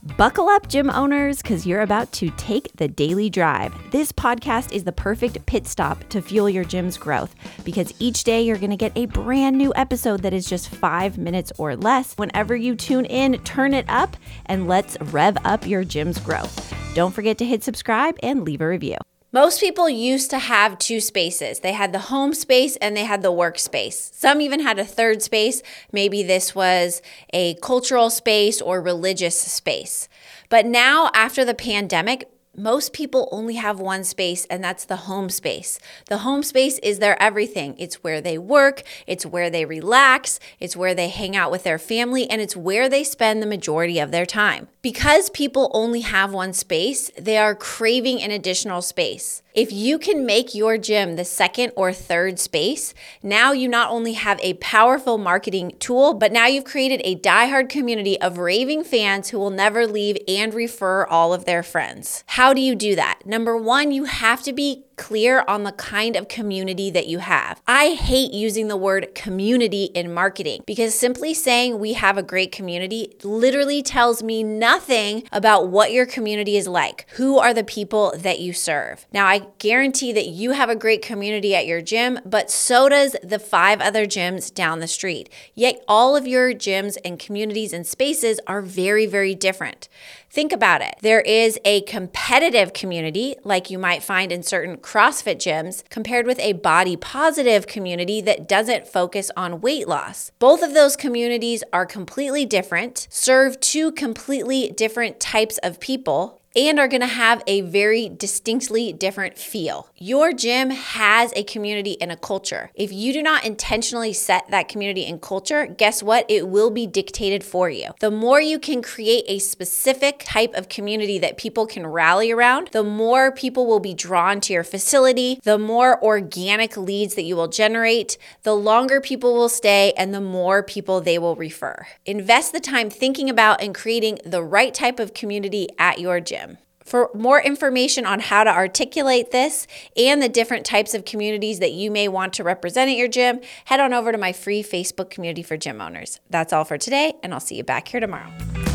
Buckle up, gym owners, because you're about to take the daily drive. This podcast is the perfect pit stop to fuel your gym's growth because each day you're going to get a brand new episode that is just 5 minutes or less. Whenever you tune in, turn it up and let's rev up your gym's growth. Don't forget to hit subscribe and leave a review. Most people used to have two spaces. They had the home space and they had the workspace. Some even had a third space. Maybe this was a cultural space or religious space. But now, after the pandemic, most people only have one space, and that's the home space. The home space is their everything. It's where they work, it's where they relax, it's where they hang out with their family, and it's where they spend the majority of their time. Because people only have one space, they are craving an additional space. If you can make your gym the second or third space, now you not only have a powerful marketing tool, but now you've created a diehard community of raving fans who will never leave and refer all of their friends. How do you do that? Number one, you have to be clear on the kind of community that you have. I hate using the word community in marketing because simply saying we have a great community literally tells me nothing about what your community is like. Who are the people that you serve? Now, I guarantee that you have a great community at your gym, but so does the 5 other gyms down the street. Yet all of your gyms and communities and spaces are very, very different. Think about it. There is a competitive community like you might find in certain CrossFit gyms compared with a body positive community that doesn't focus on weight loss. Both of those communities are completely different, serve 2 completely different types of people, and are going to have a very distinctly different feel. Your gym has a community and a culture. If you do not intentionally set that community and culture, guess what? It will be dictated for you. The more you can create a specific type of community that people can rally around, the more people will be drawn to your facility, the more organic leads that you will generate, the longer people will stay, and the more people they will refer. Invest the time thinking about and creating the right type of community at your gym. For more information on how to articulate this and the different types of communities that you may want to represent at your gym, head on over to my free Facebook community for gym owners. That's all for today, and I'll see you back here tomorrow.